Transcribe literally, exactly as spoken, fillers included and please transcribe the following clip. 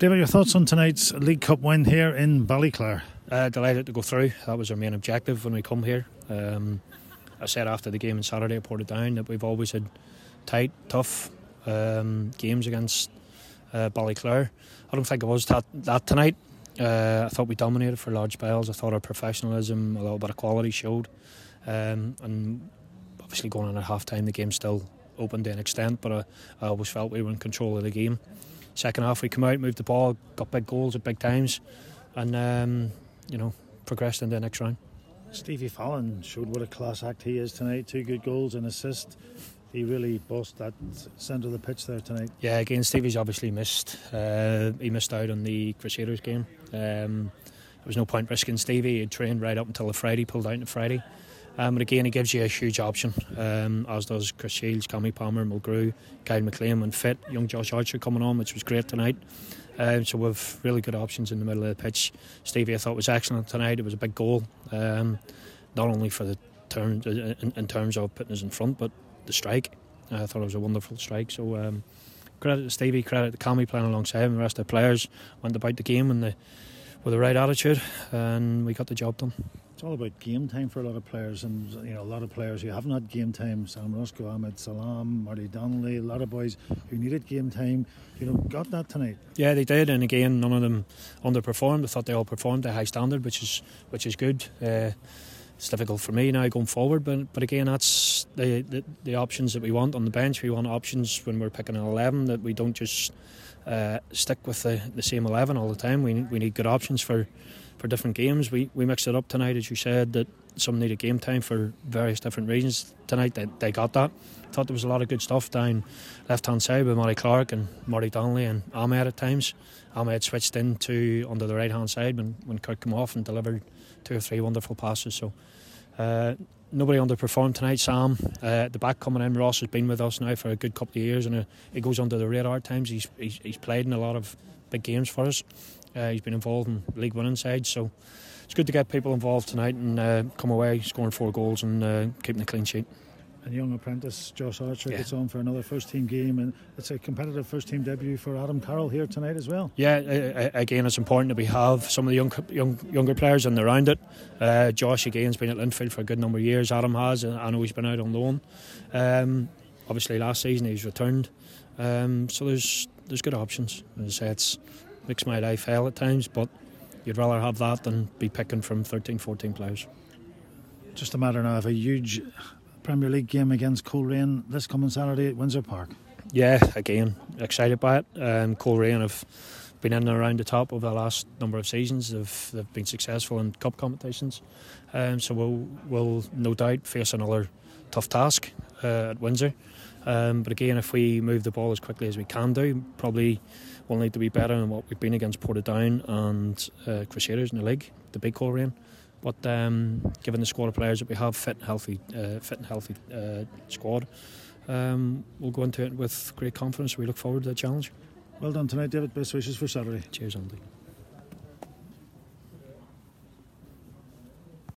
David, your thoughts on tonight's League Cup win here in Ballyclare? Uh, delighted to go through. That was our main objective when we come here. Um, I said after the game on Saturday at Portadown that we've always had tight, tough um, games against uh, Ballyclare. I don't think it was that, that tonight. Uh, I thought we dominated for large spells. I thought our professionalism, a little bit of quality showed. Um, and obviously going on at half time, the game's still open to an extent, but I, I always felt we were in control of the game. Second half we come out, moved the ball, got big goals at big times, and um, you know, progressed into the next round. Stevie Fallon showed what a class act he is tonight. Two good goals and assist. He really bossed that centre of the pitch there tonight. Yeah, again, Stevie's obviously missed. Uh, he missed out on the Crusaders game. Um, there was no point risking Stevie. He had trained right up until the Friday, pulled out on the Friday. Um, but again, he gives you a huge option, um, as does Chris Shields, Cammy Palmer, Mulgrew, Kyle McLean when fit, young Josh Archer coming on, which was great tonight. Um, so we've really good options in the middle of the pitch. Stevie I thought was excellent tonight. It was a big goal, um, not only for the turn in, in terms of putting us in front, but the strike. I thought it was a wonderful strike. So um, credit to Stevie, credit to Cammy playing alongside him. The rest of the players went about the game and the, with the right attitude, and we got the job done. It's all about game time for a lot of players, and you know a lot of players who haven't had game time. Sam Roscoe, Ahmed Salam, Marty Donnelly, a lot of boys who needed game time, you know, got that tonight. Yeah, they did, and again, none of them underperformed. I thought they all performed to a high standard, which is which is good. Uh, it's difficult for me now going forward, but but again, that's the, the the options that we want on the bench. We want options when we're picking an eleven, that we don't just uh, stick with the, the same eleven all the time. We we need good options for. For different games. We we mixed it up tonight, as you said, that some needed game time for various different reasons. Tonight they, they got that. I thought there was a lot of good stuff down left hand side with Matty Clark and Marty Donnelly and Ahmed at times. Ahmed switched into onto the right hand side when, when Kirk came off and delivered two or three wonderful passes. So uh, nobody underperformed tonight. Sam uh, at the back coming in. Ross has been with us now for a good couple of years, and uh, he goes under the radar at times. He's, he's he's played in a lot of big games for us. Uh, he's been involved in league winning sides, so it's good to get people involved tonight and uh, come away scoring four goals and uh, keeping a clean sheet. And young apprentice Josh Archer yeah. gets on for another first team game, and it's a competitive first team debut for Adam Carroll here tonight as well. Yeah, uh, again, it's important that we have some of the young, young younger players in around it. Uh, Josh again's been at Linfield for a good number of years. Adam has, I know he's been out on loan. Um, obviously, last season he's returned, um, so there's there's good options. As I say, it's makes my life hell at times, but you'd rather have that than be picking from thirteen, fourteen players. Just a matter now of a huge Premier League game against Coleraine this coming Saturday at Windsor Park. Yeah, again, excited by it. Um, Coleraine have been in and around the top over the last number of seasons. They've, they've been successful in cup competitions, um, so we'll, we'll no doubt face another tough task uh, at Windsor. Um, but again, if we move the ball as quickly as we can do, probably we'll need to be better than what we've been against Portadown and uh, Crusaders in the league, the big Coleraine. But um, given the squad of players that we have, fit and healthy, uh, fit and healthy uh, squad, um, we'll go into it with great confidence. We look forward to the challenge. Well done tonight, David. Best wishes for Saturday. Cheers, Andy.